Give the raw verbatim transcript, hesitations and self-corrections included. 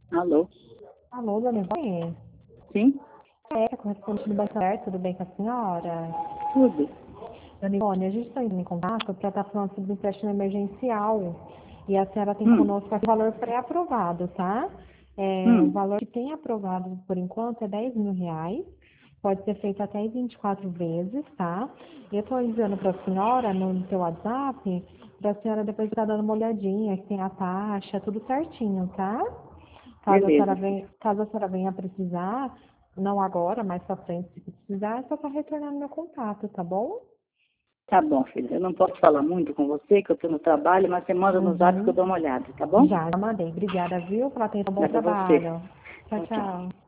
Alô? Alô, dona Ivone? Sim? É, a correspondente do Banco Aberto, tudo bem com a senhora? Tudo. Dona Ivone, a gente está indo em contato para estar falando sobre empréstimo emergencial. E a senhora tem Hum, conosco aqui o valor pré-aprovado, tá? É, o hum, valor que tem aprovado por enquanto é dez mil reais. Pode ser feito até em vinte e quatro vezes, tá? Eu estou enviando para a senhora no seu WhatsApp, para a senhora depois estar dando uma olhadinha, que tem a taxa, tudo certinho, tá? Caso a senhora beleza. venha, caso a senhora venha precisar, não agora, mais pra frente, se precisar, é só estar retornando meu contato, tá bom? Tá bom, filha. Eu não posso falar muito com você, que eu tô no trabalho, mas você manda no zap que eu Uhum. dou uma olhada, tá bom? Já, já mandei. Obrigada, viu, pela atenção. Bom Nada a você. trabalho. Tchau, Tchau, tchau. tchau.